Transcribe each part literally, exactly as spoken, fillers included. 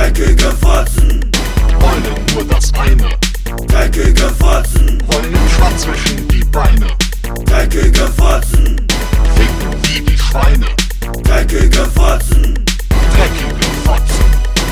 Dreckige Fotzen wollen nur das eine. Dreckige Fotzen Wollen den Schwanz zwischen die Beine. Dreckige Fotzen Ficken wie die Schweine. Dreckige Fotzen Dreckige Fotzen.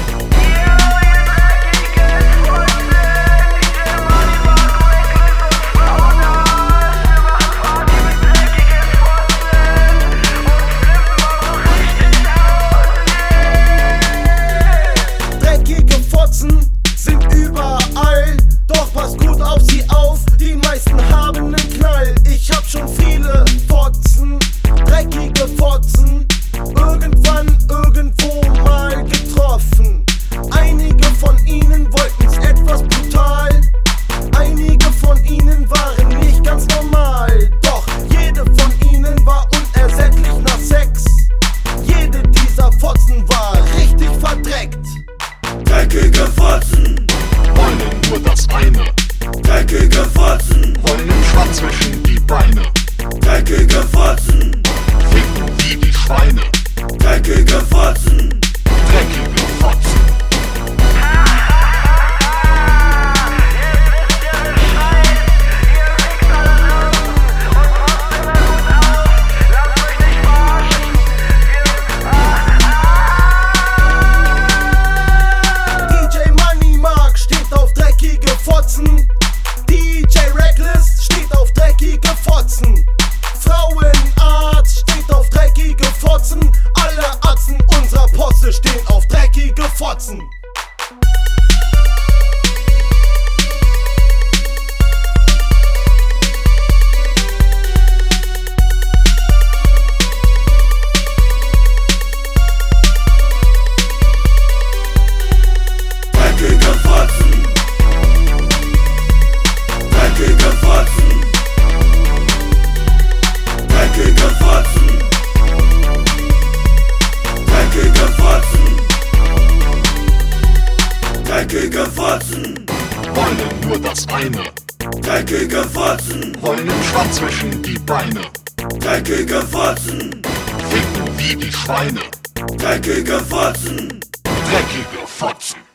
Dreckige Fotzen sind überall, doch pass gut auf sie auf, die meisten haben nen Knall. Ich hab schon viele Fotzen, dreckige Fotzen, irgendwann irgendwo mal getroffen. Einige von ihnen wollten's etwas brutal, einige von ihnen waren nicht ganz normal. Doch jede von ihnen war unersättlich nach Sex. Jede dieser Fotzen war richtig verdreckt. Dreckige Fotzen Wollen nur das eine. Dreckige Fotzen Wollen den Schwanz zwischen die Beine. Dreckige Fotzen Ficken wie die Schweine. Dreckige Fotzen Dreckige Fotzen. D J Money Mark steht auf dreckige Fotzen. D J Reckless steht auf dreckige Fotzen. Frauenarzt steht auf dreckige Fotzen. Alle Atzen unserer Posse stehen auf dreckige Fotzen. Dreckige Fotzen Dreckige Fotzen Dreckige Fotzen Dreckige Fotzen Dreckige Fotzen Wollen nur das eine. Dreckige Fotzen Wollen den Schwanz zwischen die Beine. Dreckige Fotzen Ficken wie die Schweine. Dreckige Fotzen Dreckige Fotzen.